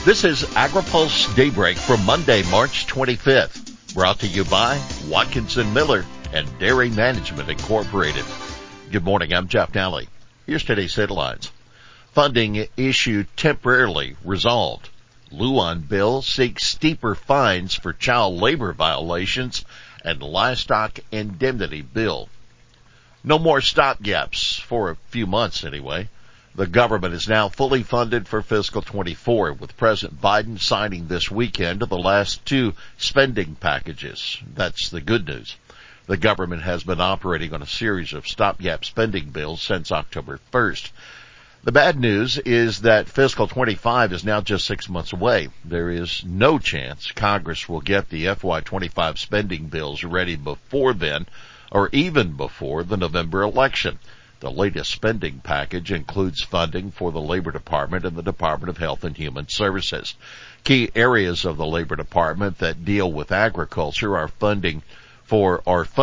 This is AgriPulse Daybreak for Monday, March 25th. Brought to you by Watkinson Miller and Dairy Management Incorporated. Good morning, I'm Jeff Nally. Here's today's headlines. Funding issue temporarily resolved. Lujan bill seeks steeper fines for child labor violations and livestock indemnity bill. No more stopgaps for a few months anyway. The government is now fully funded for fiscal 24, with President Biden signing this weekend the last two spending packages. That's the good news. The government has been operating on a series of stopgap spending bills since October 1st. The bad news is that fiscal 25 is now just 6 months away. There is no chance Congress will get the FY25 spending bills ready before then, or even before the November election. The latest spending package includes funding for the Labor Department and the Department of Health and Human Services. Key areas of the Labor Department that deal with agriculture are funded for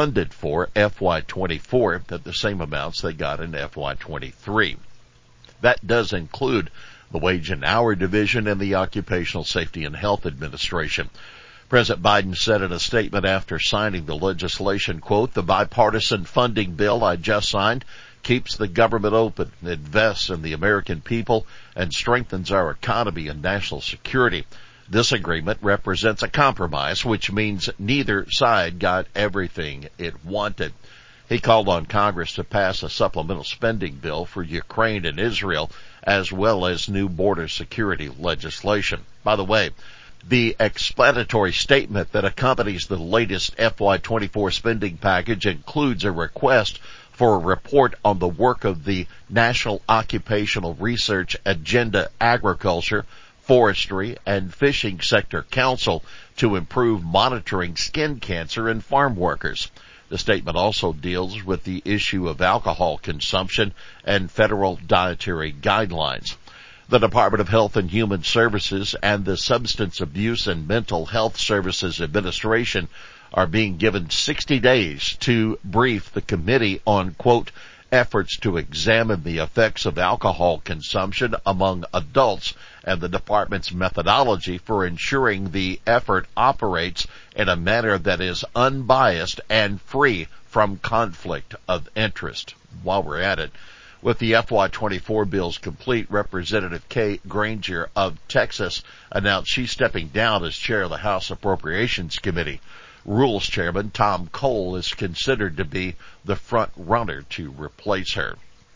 FY24 at the same amounts they got in FY23. That does include the Wage and Hour Division and the Occupational Safety and Health Administration. President Biden said in a statement after signing the legislation, quote, "The bipartisan funding bill I just signed keeps the government open, invests in the American people, and strengthens our economy and national security. This agreement represents a compromise, which means neither side got everything it wanted." He called on Congress to pass a supplemental spending bill for Ukraine and Israel, as well as new border security legislation. By the way, the explanatory statement that accompanies the latest FY24 spending package includes a request for a report on the work of the National Occupational Research Agenda Agriculture, Forestry, and Fishing Sector Council to improve monitoring skin cancer in farm workers. The statement also deals with the issue of alcohol consumption and federal dietary guidelines. The Department of Health and Human Services and the Substance Abuse and Mental Health Services Administration are being given 60 days to brief the committee on, quote, efforts to examine the effects of alcohol consumption among adults and the department's methodology for ensuring the effort operates in a manner that is unbiased and free from conflict of interest. While we're at it, with the FY24 bills complete, Representative Kay Granger of Texas announced she's stepping down as chair of the House Appropriations Committee. Rules Chairman Tom Cole is considered to be the front runner to replace her.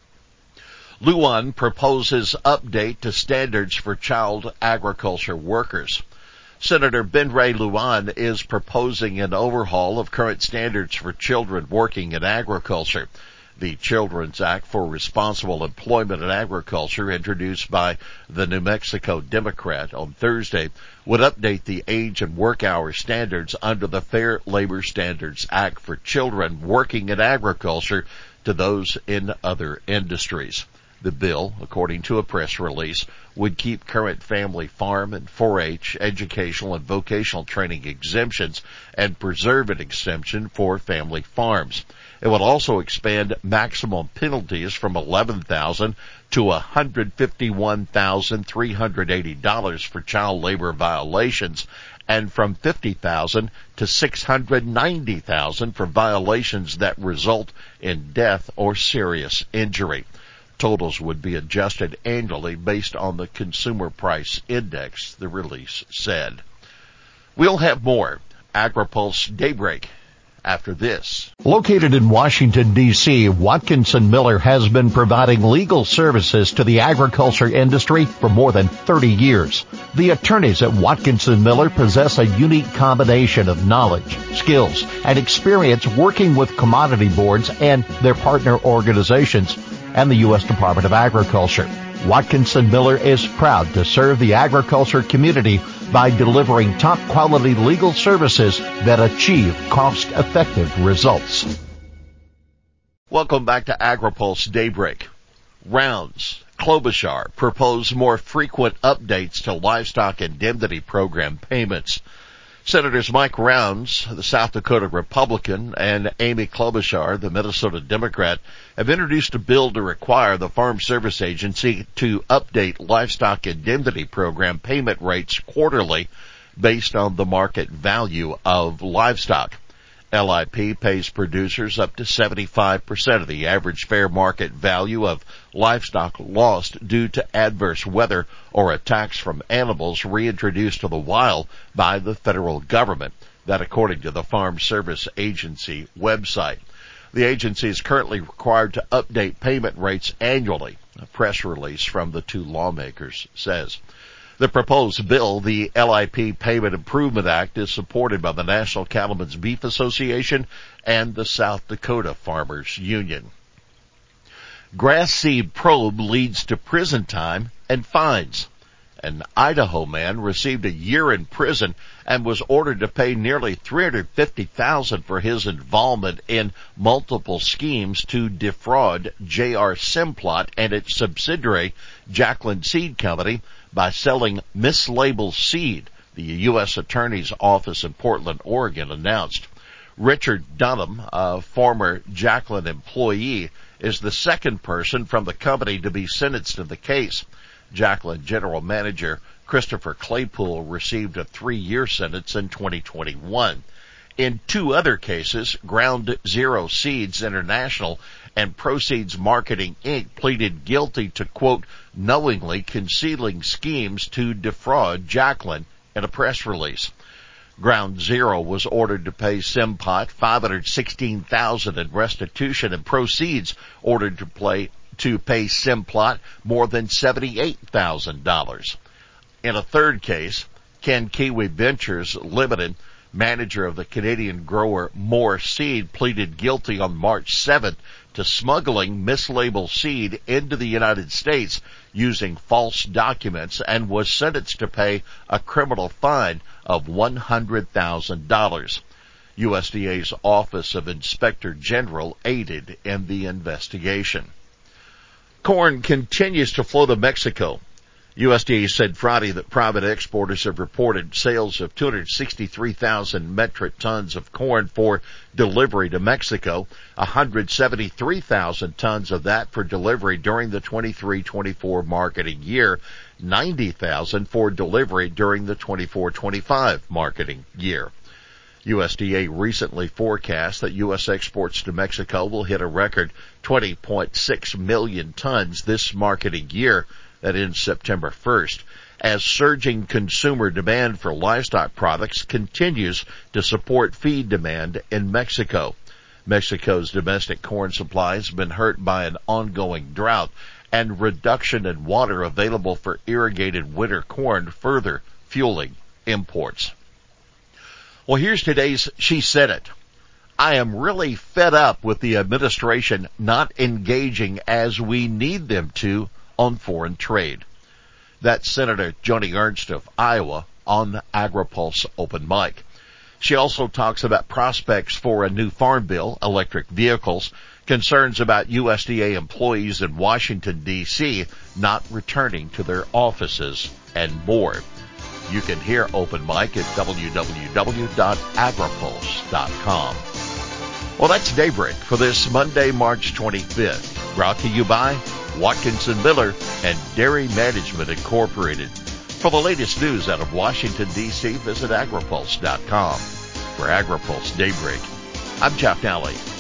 Lujan proposes update to standards for child agriculture workers. Senator Ben Ray Lujan is proposing an overhaul of current standards for children working in agriculture. The Children's Act for Responsible Employment in Agriculture, introduced by the New Mexico Democrat on Thursday, would update the age and work hour standards under the Fair Labor Standards Act for children working in agriculture to those in other industries. The bill, according to a press release, would keep current family farm and 4-H, educational and vocational training exemptions and preserve an exemption for family farms. It would also expand maximum penalties from $11,000 to $151,380 for child labor violations and from $50,000 to $690,000 for violations that result in death or serious injury. Totals would be adjusted annually based on the Consumer Price Index, the release said. We'll have more AgriPulse Daybreak after this. Located in Washington, D.C., Watkinson Miller has been providing legal services to the agriculture industry for more than 30 years. The attorneys at Watkinson Miller possess a unique combination of knowledge, skills, and experience working with commodity boards and their partner organizations and the U.S. Department of Agriculture. Watkinson Miller is proud to serve the agriculture community by delivering top-quality legal services that achieve cost-effective results. Welcome back to AgriPulse Daybreak. Rounds, Klobuchar propose more frequent updates to livestock indemnity program payments. Senators Mike Rounds, the South Dakota Republican, and Amy Klobuchar, the Minnesota Democrat, have introduced a bill to require the Farm Service Agency to update livestock indemnity program payment rates quarterly based on the market value of livestock. LIP pays producers up to 75% of the average fair market value of livestock lost due to adverse weather or attacks from animals reintroduced to the wild by the federal government. That according to the Farm Service Agency website. The agency is currently required to update payment rates annually. A press release from the two lawmakers says. The proposed bill, the LIP Payment Improvement Act, is supported by the National Cattlemen's Beef Association and the South Dakota Farmers Union. Grass seed probe leads to prison time and fines. An Idaho man received a year in prison and was ordered to pay nearly $350,000 for his involvement in multiple schemes to defraud J.R. Simplot and its subsidiary, Jacqueline Seed Company, by selling mislabeled seed, the U.S. Attorney's Office in Portland, Oregon, announced. Richard Dunham, a former Jacqueline employee, is the second person from the company to be sentenced in the case. Jacqueline General Manager Christopher Claypool received a 3-year sentence in 2021. In two other cases, Ground Zero Seeds International and Proceeds Marketing Inc. pleaded guilty to, quote, knowingly concealing schemes to defraud Jacqueline in a press release. Ground Zero was ordered to pay Simplot $516,000 in restitution, and Proceeds ordered to pay Simplot more than $78,000. In a third case, Kenkiwi Ventures Limited, manager of the Canadian grower Moore Seed, pleaded guilty on March 7th to smuggling mislabeled seed into the United States using false documents and was sentenced to pay a criminal fine of $100,000. USDA's Office of Inspector General aided in the investigation. Corn continues to flow to Mexico. USDA said Friday that private exporters have reported sales of 263,000 metric tons of corn for delivery to Mexico, 173,000 tons of that for delivery during the 23-24 marketing year, 90,000 for delivery during the 24-25 marketing year. USDA recently forecast that U.S. exports to Mexico will hit a record 20.6 million tons this marketing year that ends September 1st, as surging consumer demand for livestock products continues to support feed demand in Mexico. Mexico's domestic corn supply has been hurt by an ongoing drought and reduction in water available for irrigated winter corn, further fueling imports. Well, here's today's She Said It. I am really fed up with the administration not engaging as we need them to on foreign trade. That's Senator Joni Ernst of Iowa on the AgriPulse Open Mic. She also talks about prospects for a new farm bill, electric vehicles, concerns about USDA employees in Washington, D.C. not returning to their offices, and more. You can hear Open Mic at www.agripulse.com. Well, that's Daybreak for this Monday, March 25th, brought to you by Watkinson Miller and Dairy Management Incorporated. For the latest news out of Washington, D.C., visit agripulse.com. For AgriPulse Daybreak, I'm Jeff Nally.